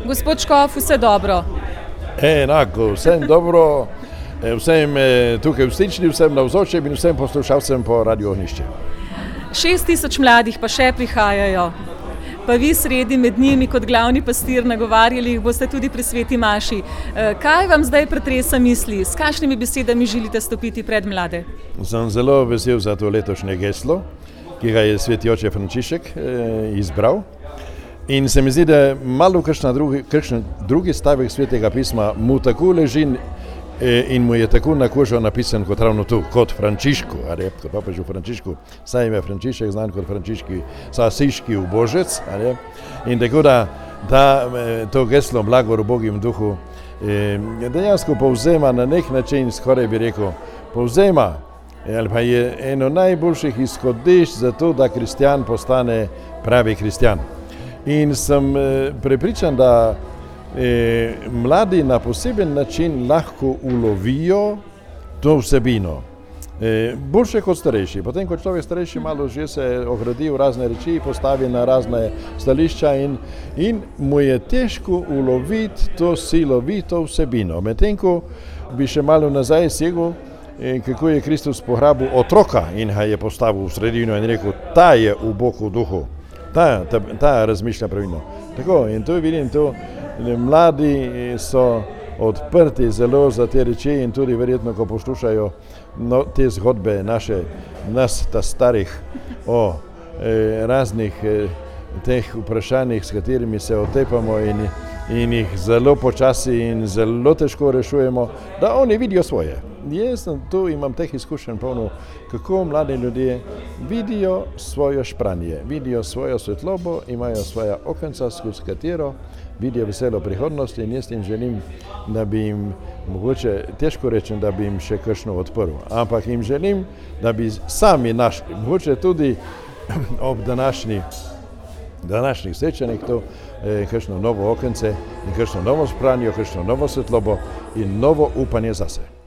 Gospod Škof, vse dobro? Enako, vsem dobro, vsem tukaj v Stični, vsem navzočim in vsem poslušalcem po Radio Ognjišče. 6000 mladih pa še prihajajo. Pa vi sredi med njimi kot glavni pastir nagovarjali jih boste tudi pri sveti maši. Kaj vam zdaj pretresa misli? S kakšnimi besedami želite stopiti pred mlade? Sem zelo vesel za to letošnje geslo, ki ga je sveti oče Frančišek izbral. In se mi zdi, da malo kakšen drugi stavek svetega pisma mu tako leži in mu je tako na kožo napisan kot ravno tu, kot Frančišku, kot papežu Frančišku. Saj ime Frančišek znan kot frančiški asiški ubožec. In tako da to geslo blagor v Bogim duhu dejansko povzema na nek način, skoraj bi rekel, povzema ali pa je eno najboljših izhodišč za to, da kristjan postane pravi kristjan. In sem prepričan, da mladi na poseben način lahko ulovijo to vsebino. Boljše kot starejši. Potem, ko človek starejši malo že se ogradi v razne reči, postavi na razne stališča in mu je težko uloviti to silovito vsebino. Medtem, ko bi še malo nazaj segel, kako je Kristus pograbil otroka in ga je postavil v sredino in rekel, ta je v Bogu duhu. Ta razmišlja pravilno. Tako, in to vidim, mladi so odprti zelo za te reči in tudi verjetno, ko poslušajo te zgodbe nas ta starih o raznih teh vprašanjih, s katerimi se otepamo in jih zelo počasi in zelo težko rešujemo, da oni vidijo svoje. Jaz tu imam teh izkušenj polno, kako mladi ljudje vidijo svojo špranje, vidijo svojo svetlobo, imajo svoja okenca, skozi katero vidijo veselo prihodnost in jaz jim želim, da bi jim, mogoče težko rečem, da bi jim še kakšno odprl, ampak jim želim, da bi sami našli, mogoče tudi ob današnjih srečanjih to kakšno novo okence in kakšno novo špranjo, kakšno novo svetlobo in novo upanje zase.